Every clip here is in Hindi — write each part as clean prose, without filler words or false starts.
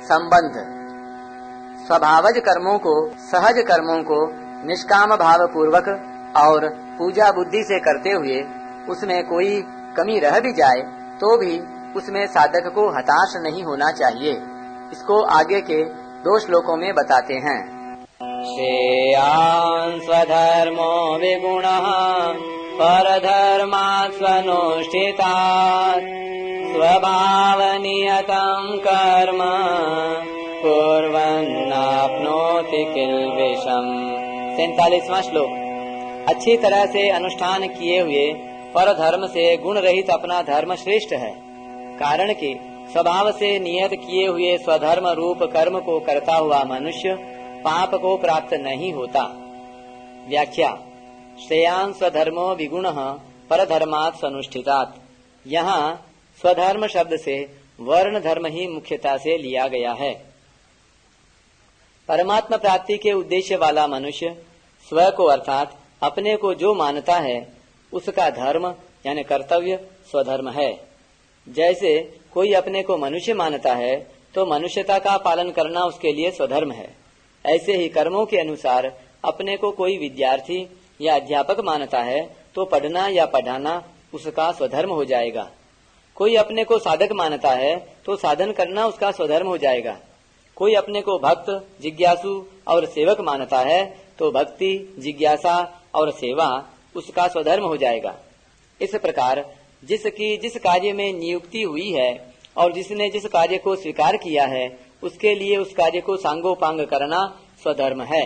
संबंध। स्वभावज कर्मों को, सहज कर्मों को निष्काम भाव पूर्वक और पूजा बुद्धि से करते हुए उसमें कोई कमी रह भी जाए तो भी उसमें साधक को हताश नहीं होना चाहिए। इसको आगे के 2 श्लोकों में बताते हैं। श्रेयान् स्वधर्मो विगुणः परधर्मात् स्वनुष्ठितात् स्वभावनियतं कर्म कुर्वन्नाप्नोति किल्बिषम्। 43वां श्लोक। अच्छी तरह से अनुष्ठान किए हुए पर धर्म से गुण रहित अपना धर्म श्रेष्ठ है, कारण कि स्वभाव से नियत किए हुए स्वधर्म रूप कर्म को करता हुआ मनुष्य पाप को प्राप्त नहीं होता। व्याख्या। श्रेयान् स्वधर्मो विगुणः परधर्मात् स्वनुष्ठितात्। यहाँ स्वधर्म शब्द से वर्ण धर्म ही मुख्यता से लिया गया है। परमात्मा प्राप्ति के उद्देश्य वाला मनुष्य स्व को अर्थात अपने को जो मानता है उसका धर्म यानी कर्तव्य स्वधर्म है। जैसे कोई अपने को मनुष्य मानता है तो मनुष्यता का पालन करना उसके लिए स्वधर्म है, ऐसे ही कर्मों के अनुसार अपने को कोई विद्यार्थी या अध्यापक मानता है तो पढ़ना या पढ़ाना उसका स्वधर्म हो जाएगा। कोई अपने को साधक मानता है तो साधन करना उसका स्वधर्म हो जाएगा। कोई अपने को भक्त, जिज्ञासु और सेवक मानता है तो भक्ति, जिज्ञासा और सेवा उसका स्वधर्म हो जाएगा। इस प्रकार जिसकी जिस कार्य में नियुक्ति हुई है और जिसने जिस कार्य को स्वीकार किया है उसके लिए उस कार्य को सांगोपांग करना स्वधर्म है।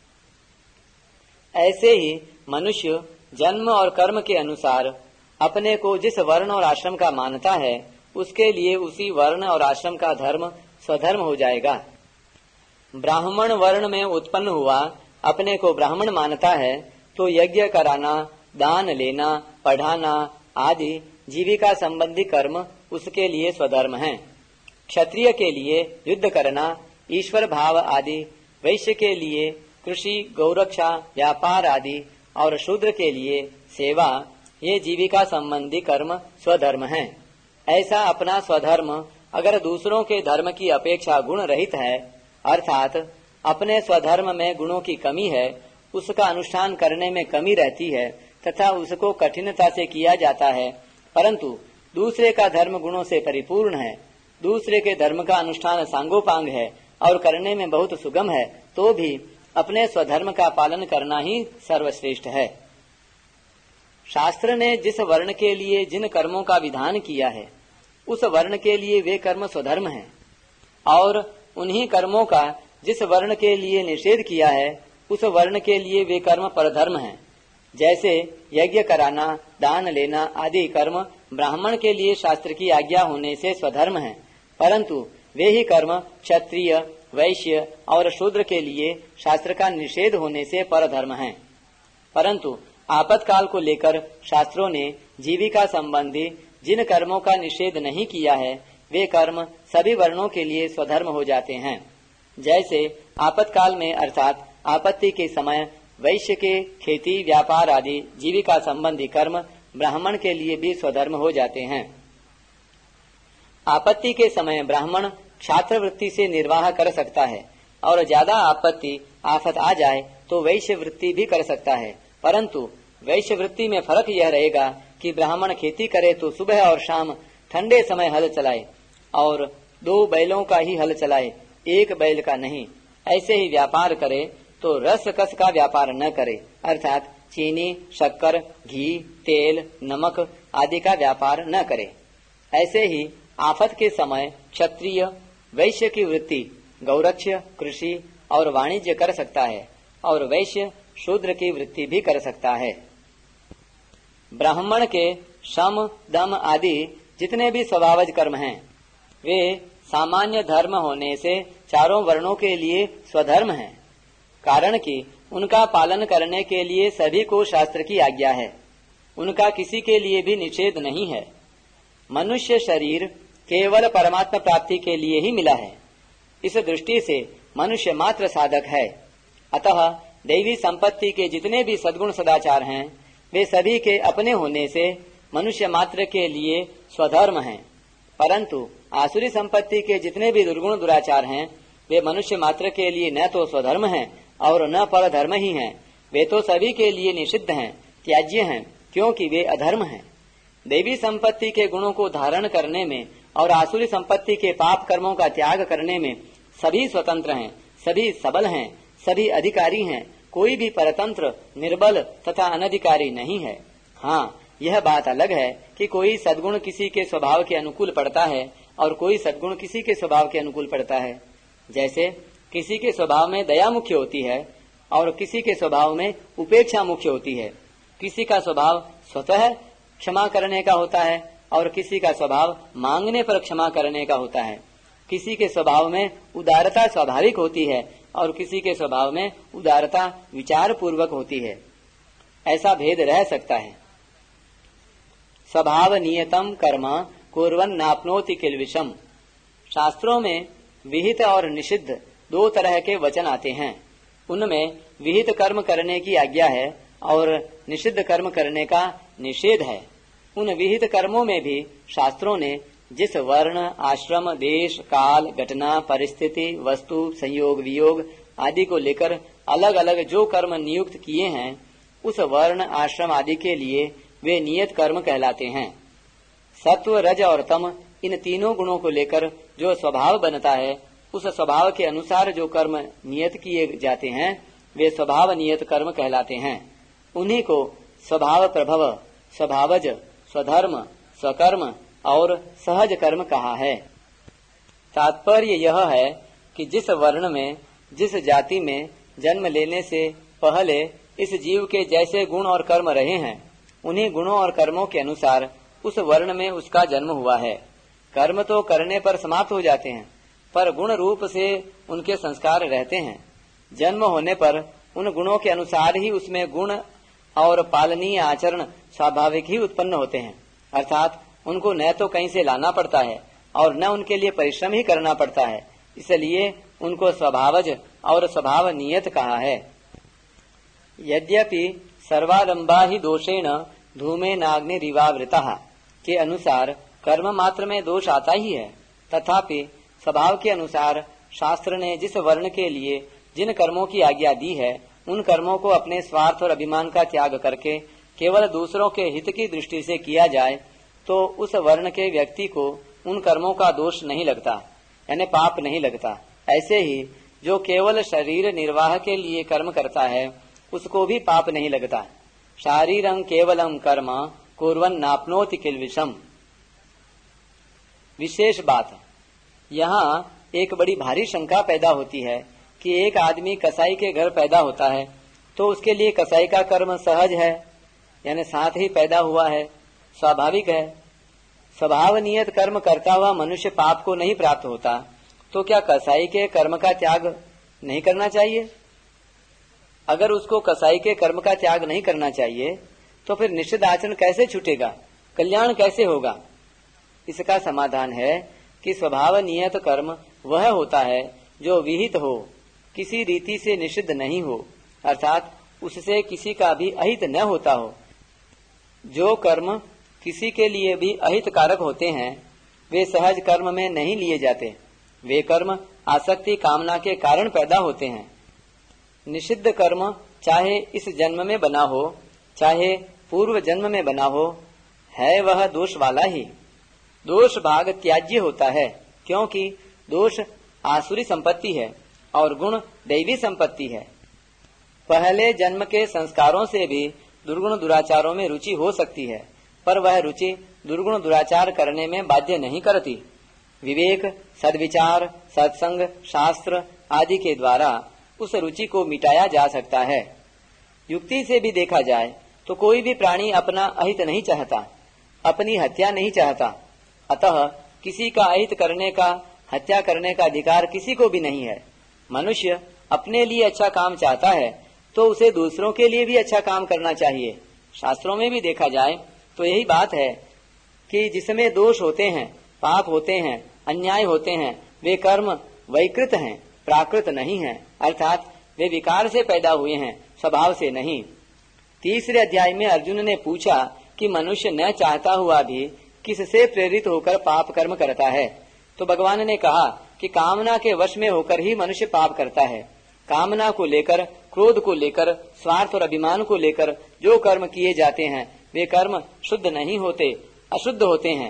ऐसे ही मनुष्य जन्म और कर्म के अनुसार अपने को जिस वर्ण और आश्रम का मानता है उसके लिए उसी वर्ण और आश्रम का धर्म स्वधर्म हो जाएगा। ब्राह्मण वर्ण में उत्पन्न हुआ अपने को ब्राह्मण मानता है तो यज्ञ कराना, दान लेना, पढ़ाना आदि जीविका संबंधी कर्म उसके लिए स्वधर्म है। क्षत्रिय के लिए युद्ध करना, ईश्वर भाव आदि, वैश्य के लिए कृषि, गौरक्षा, व्यापार आदि और शूद्र के लिए सेवा, ये जीविका संबंधी कर्म स्वधर्म हैं। ऐसा अपना स्वधर्म अगर दूसरों के धर्म की अपेक्षा गुण रहित है अर्थात अपने स्वधर्म में गुणों की कमी है, उसका अनुष्ठान करने में कमी रहती है तथा उसको कठिनता से किया जाता है, परंतु दूसरे का धर्म गुणों से परिपूर्ण है, दूसरे के धर्म का अनुष्ठान सांगोपांग है और करने में बहुत सुगम है, तो भी अपने स्वधर्म का पालन करना ही सर्वश्रेष्ठ है। शास्त्र ने जिस वर्ण के लिए जिन कर्मों का विधान किया है उस वर्ण के लिए वे कर्म स्वधर्म हैं और उन्हीं कर्मों का जिस वर्ण के लिए निषेध किया है उस वर्ण के लिए वे कर्म परधर्म हैं। जैसे यज्ञ कराना, दान लेना आदि कर्म ब्राह्मण के लिए शास्त्र की आज्ञा होने से स्वधर्म हैं, परंतु वे ही कर्म क्षत्रिय, वैश्य और शूद्र के लिए शास्त्र का निषेध होने से परधर्म हैं। परंतु आपातकाल को लेकर शास्त्रों ने जीविका संबंधी जिन कर्मों का निषेध नहीं किया है वे कर्म सभी वर्णों के लिए स्वधर्म हो जाते हैं। जैसे आपातकाल में अर्थात आपत्ति के समय वैश्य के खेती, व्यापार आदि जीविका संबंधी कर्म ब्राह्मण के लिए भी स्वधर्म हो जाते हैं। आपत्ति के समय ब्राह्मण क्षात्र वृत्ति से निर्वाह कर सकता है और ज्यादा आपत्ति आफत आ जाए तो वैश्य वृत्ति भी कर सकता है, परंतु वैश्य वृत्ति में फर्क यह रहेगा कि ब्राह्मण खेती करे तो सुबह और शाम ठंडे समय हल चलाए और 2 बैलों का ही हल चलाए, 1 बैल का नहीं। ऐसे ही व्यापार करे तो रस कस का व्यापार न करे, अर्थात चीनी, शक्कर, घी, तेल, नमक आदि का व्यापार न करे। ऐसे ही आफत के समय क्षत्रिय वैश्य की वृत्ति गौरक्ष्य, कृषि और वाणिज्य कर सकता है और वैश्य शूद्र की वृत्ति भी कर सकता है। ब्राह्मण के शम, दम आदि जितने भी स्वभावज कर्म हैं वे सामान्य धर्म होने से चारों वर्णों के लिए स्वधर्म हैं, कारण कि उनका पालन करने के लिए सभी को शास्त्र की आज्ञा है, उनका किसी के लिए भी निषेध नहीं है। मनुष्य शरीर केवल परमात्मा प्राप्ति के लिए ही मिला है, इस दृष्टि से मनुष्य मात्र साधक है। अतः दैवी संपत्ति के जितने भी सद्गुण सदाचार हैं वे सभी के अपने होने से मनुष्य मात्र के लिए स्वधर्म हैं, परंतु आसुरी संपत्ति के जितने भी दुर्गुण दुराचार हैं वे मनुष्य मात्र के लिए न तो स्वधर्म हैं और न पर धर्म ही हैं। वे तो सभी के लिए निषिद्ध हैं, त्याज्य हैं, क्योंकि वे अधर्म हैं। देवी संपत्ति के गुणों को धारण करने में और आसुरी संपत्ति के पाप कर्मों का त्याग करने में सभी स्वतंत्र हैं, सभी सबल हैं, सभी अधिकारी हैं। कोई भी परतंत्र, निर्बल तथा अनधिकारी नहीं है। हाँ, यह बात अलग है कि कोई सद्गुण किसी के स्वभाव के अनुकूल पड़ता है और कोई सद्गुण किसी के स्वभाव के अनुकूल पड़ता है। जैसे किसी के स्वभाव में दया मुख्य होती है और किसी के स्वभाव में उपेक्षा मुख्य होती है। किसी का स्वभाव स्वतः क्षमा करने का होता है और किसी का स्वभाव मांगने पर क्षमा करने का होता है। किसी के स्वभाव में उदारता स्वाभाविक होती है और किसी के स्वभाव में उदारता विचार पूर्वक होती है। ऐसा भेद रह सकता है। स्वभाव नियतम कर्म कुर्वन् नाप्नोति किल विषम। शास्त्रों में विहित और निषिद्ध दो तरह के वचन आते हैं। उनमें विहित कर्म करने की आज्ञा है और निषिद्ध कर्म करने का निषेध है। उन विहित कर्मों में भी शास्त्रों ने जिस वर्ण, आश्रम, देश, काल, घटना, परिस्थिति, वस्तु, संयोग, वियोग आदि को लेकर अलग अलग जो कर्म नियुक्त किए हैं, उस वर्ण, आश्रम आदि के लिए वे नियत कर्म कहलाते हैं। सत्व, रज और तम इन तीनों गुणों को लेकर जो स्वभाव बनता है, उस स्वभाव के अनुसार जो कर्म नियत किए जाते हैं वे स्वभाव नियत कर्म कहलाते हैं। उन्हीं को स्वभाव प्रभव, स्वभावज, स्वधर्म, स्वकर्म और सहज कर्म कहा है। तात्पर्य यह है कि जिस वर्ण में, जिस जाति में जन्म लेने से पहले इस जीव के जैसे गुण और कर्म रहे हैं, उन्हीं गुणों और कर्मों के अनुसार उस वर्ण में उसका जन्म हुआ है। कर्म तो करने पर समाप्त हो जाते हैं, पर गुण रूप से उनके संस्कार रहते हैं। जन्म होने पर उन गुणों के अनुसार ही उसमें गुण और पालनीय आचरण स्वाभाविक ही उत्पन्न होते हैं। अर्थात उनको न तो कहीं से लाना पड़ता है और न उनके लिए परिश्रम ही करना पड़ता है। इसलिए उनको स्वभावज और स्वभाव नियत कहा है। यद्यपि सर्वारंभा ही दोषेण धूमे नाग्निरिवावृता के अनुसार कर्म मात्र में दोष आता ही है, तथापि स्वभाव के अनुसार शास्त्र ने जिस वर्ण के लिए जिन कर्मों की आज्ञा दी है, उन कर्मों को अपने स्वार्थ और अभिमान का त्याग करके केवल दूसरों के हित की दृष्टि से किया जाए तो उस वर्ण के व्यक्ति को उन कर्मों का दोष नहीं लगता, यानी पाप नहीं लगता। ऐसे ही जो केवल शरीर निर्वाह के लिए कर्म करता है उसको भी पाप नहीं लगता। शारीरं केवलम कर्म कुर्वन् नाप्नोति किल विषम। विशेष बात, यहाँ एक बड़ी भारी शंका पैदा होती है कि एक आदमी कसाई के घर पैदा होता है तो उसके लिए कसाई का कर्म सहज है, यानी साथ ही पैदा हुआ है, स्वाभाविक है। स्वभाव नियत कर्म करता हुआ मनुष्य पाप को नहीं प्राप्त होता, तो क्या कसाई के कर्म का त्याग नहीं करना चाहिए? अगर उसको कसाई के कर्म का त्याग नहीं करना चाहिए तो फिर निषिद्ध आचरण कैसे छूटेगा, कल्याण कैसे होगा? इसका समाधान है कि स्वभाव नियत कर्म वह होता है जो विहित हो, किसी रीति से निषिद्ध नहीं हो, अर्थात उससे किसी का भी अहित न होता हो। जो कर्म किसी के लिए भी अहित कारक होते हैं वे सहज कर्म में नहीं लिए जाते। वे कर्म आसक्ति कामना के कारण पैदा होते हैं। निषिद्ध कर्म चाहे इस जन्म में बना हो चाहे पूर्व जन्म में बना हो, है वह दोष वाला ही। दोष भाग त्याज्य होता है, क्योंकि दोष आसुरी संपत्ति है और गुण दैवी संपत्ति है। पहले जन्म के संस्कारों से भी दुर्गुण दुराचारों में रुचि हो सकती है, पर वह रुचि दुर्गुण दुराचार करने में बाध्य नहीं करती। विवेक, सद्विचार, सत्संग, शास्त्र आदि के द्वारा उस रुचि को मिटाया जा सकता है। युक्ति से भी देखा जाए तो कोई भी प्राणी अपना अहित नहीं चाहता, अपनी हत्या नहीं चाहता। अतः किसी का अहित करने का, हत्या करने का अधिकार किसी को भी नहीं है। मनुष्य अपने लिए अच्छा काम चाहता है तो उसे दूसरों के लिए भी अच्छा काम करना चाहिए। शास्त्रों में भी देखा जाए तो यही बात है कि जिसमें दोष होते हैं, पाप होते हैं, अन्याय होते हैं, वे कर्म वैकृत हैं, प्राकृत नहीं हैं, अर्थात वे विकार से पैदा हुए हैं, स्वभाव से नहीं। तीसरे अध्याय में अर्जुन ने पूछा कि मनुष्य न चाहता हुआ भी किससे प्रेरित होकर पाप कर्म करता है। तो भगवान ने कहा कि कामना के वश में होकर ही मनुष्य पाप करता है। कामना को लेकर, क्रोध को लेकर, स्वार्थ और अभिमान को लेकर जो कर्म किए जाते हैं वे कर्म शुद्ध नहीं होते, अशुद्ध होते हैं।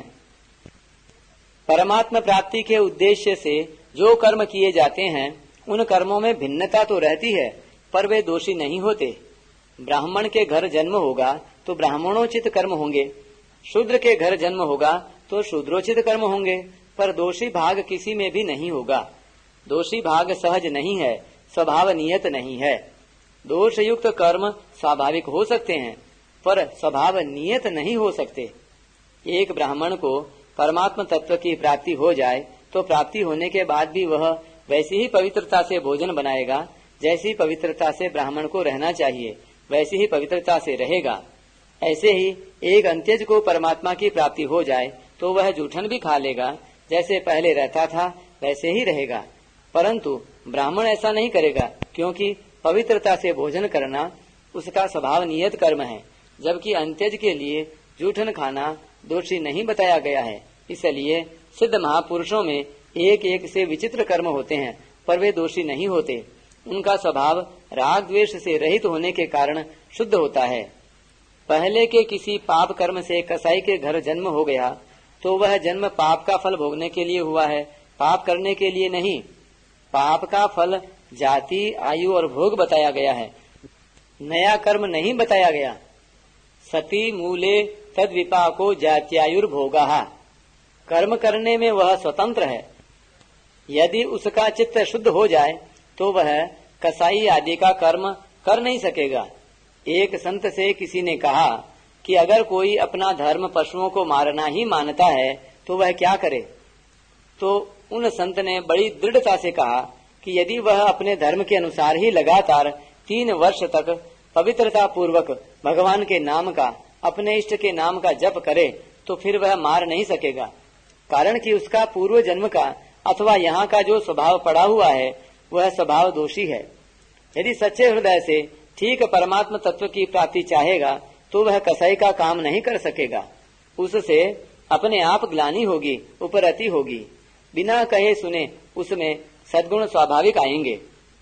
परमात्मा प्राप्ति के उद्देश्य से जो कर्म किए जाते हैं उन कर्मों में भिन्नता तो रहती है, पर वे दोषी नहीं होते। ब्राह्मण के घर जन्म होगा तो ब्राह्मणोचित कर्म होंगे, शूद्र के घर जन्म होगा तो शूद्रोचित कर्म होंगे, पर दोषी भाग किसी में भी नहीं होगा। दोषी भाग सहज नहीं है, स्वभाव नियत नहीं है। दोष युक्त कर्म स्वाभाविक हो सकते हैं, पर स्वभाव नियत नहीं हो सकते। एक ब्राह्मण को परमात्मा तत्व की प्राप्ति हो जाए तो प्राप्ति होने के बाद भी वह वैसी ही पवित्रता से भोजन बनाएगा जैसी पवित्रता से ब्राह्मण को रहना चाहिए, वैसी ही पवित्रता से रहेगा। ऐसे ही एक अंत्यज को परमात्मा की प्राप्ति हो जाए तो वह जूठन भी खा लेगा, जैसे पहले रहता था वैसे ही रहेगा। परंतु ब्राह्मण ऐसा नहीं करेगा, क्योंकि पवित्रता से भोजन करना उसका स्वभाव नियत कर्म है, जबकि अंत्यज के लिए जूठन खाना दोषी नहीं बताया गया है। इसलिए सिद्ध महापुरुषों में एक एक से विचित्र कर्म होते हैं, पर वे दोषी नहीं होते। उनका स्वभाव राग द्वेष से रहित होने के कारण शुद्ध होता है। पहले के किसी पाप कर्म से कसाई के घर जन्म हो गया तो वह जन्म पाप का फल भोगने के लिए हुआ है, पाप करने के लिए नहीं। पाप का फल जाति, आयु और भोग बताया गया है, नया कर्म नहीं बताया गया। सती मूले तद विपाको जात्यायुर्भोगा। कर्म करने में वह स्वतंत्र है। यदि उसका चित्त शुद्ध हो जाए तो वह कसाई आदि का कर्म कर नहीं सकेगा। एक संत से किसी ने कहा कि अगर कोई अपना धर्म पशुओं को मारना ही मानता है तो वह क्या करे। तो उन संत ने बड़ी दृढ़ता से कहा कि यदि वह अपने धर्म के अनुसार ही लगातार 3 वर्ष तक पवित्रता पूर्वक भगवान के नाम का, अपने इष्ट के नाम का जप करे तो फिर वह मार नहीं सकेगा, कारण कि उसका पूर्व जन्म का अथवा यहाँ का जो स्वभाव पड़ा हुआ है वह स्वभाव दोषी है। यदि सच्चे हृदय से ठीक परमात्मा तत्व की प्राप्ति चाहेगा तो वह कसाई का काम नहीं कर सकेगा। उससे अपने आप ग्लानि होगी, उपरति होगी। बिना कहे सुने उसमें सद्गुण स्वाभाविक आएंगे।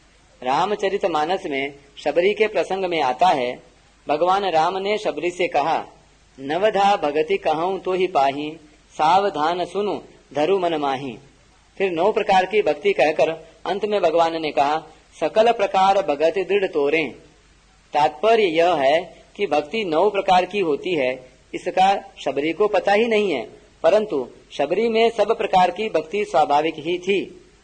रामचरितमानस में शबरी के प्रसंग में आता है, भगवान राम ने शबरी से कहा, नवधा भगति कहूं तो ही पाही, सावधान सुनु धरु मन माही। फिर 9 प्रकार की भक्ति कहकर अंत में भगवान ने कहा, सकल प्रकार भगति दृढ़ तोरे। तात्पर्य यह है कि भक्ति 9 प्रकार की होती है, इसका शबरी को पता ही नहीं है, परंतु शबरी में सब प्रकार की भक्ति स्वाभाविक ही थी।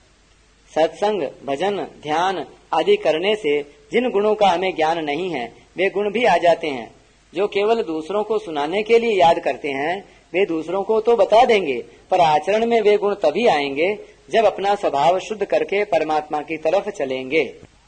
सत्संग, भजन, ध्यान आदि करने से जिन गुणों का हमें ज्ञान नहीं है वे गुण भी आ जाते हैं। जो केवल दूसरों को सुनाने के लिए याद करते हैं वे दूसरों को तो बता देंगे, पर आचरण में वे गुण तभी आएंगे जब अपना स्वभाव शुद्ध करके परमात्मा की तरफ चलेंगे।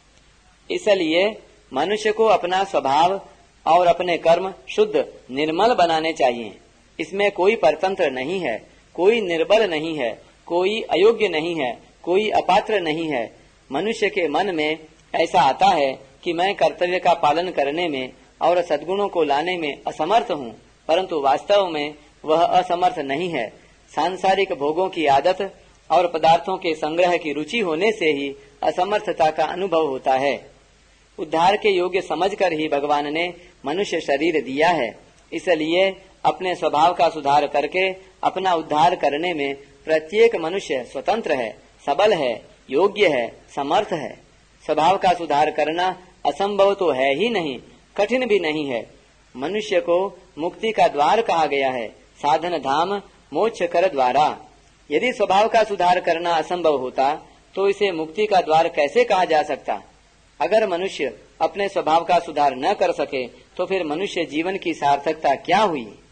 इसलिए मनुष्य को अपना स्वभाव और अपने कर्म शुद्ध निर्मल बनाने चाहिए। इसमें कोई परतंत्र नहीं है, कोई निर्बल नहीं है, कोई अयोग्य नहीं है, कोई अपात्र नहीं है। मनुष्य के मन में ऐसा आता है कि मैं कर्तव्य का पालन करने में और सद्गुणों को लाने में असमर्थ हूँ, परंतु वास्तव में वह असमर्थ नहीं है। सांसारिक भोगों की आदत और पदार्थों के संग्रह की रुचि होने से ही असमर्थता का अनुभव होता है। उद्धार के योग्य समझकर ही भगवान ने मनुष्य शरीर दिया है। इसलिए अपने स्वभाव का सुधार करके अपना उद्धार करने में प्रत्येक मनुष्य स्वतंत्र है, सबल है, योग्य है, समर्थ है। स्वभाव का सुधार करना असंभव तो है ही नहीं, कठिन भी नहीं है। मनुष्य को मुक्ति का द्वार कहा गया है, साधन धाम मोक्ष कर द्वारा। यदि स्वभाव का सुधार करना असंभव होता तो इसे मुक्ति का द्वार कैसे कहा जा सकता। अगर मनुष्य अपने स्वभाव का सुधार न कर सके तो फिर मनुष्य जीवन की सार्थकता क्या हुई।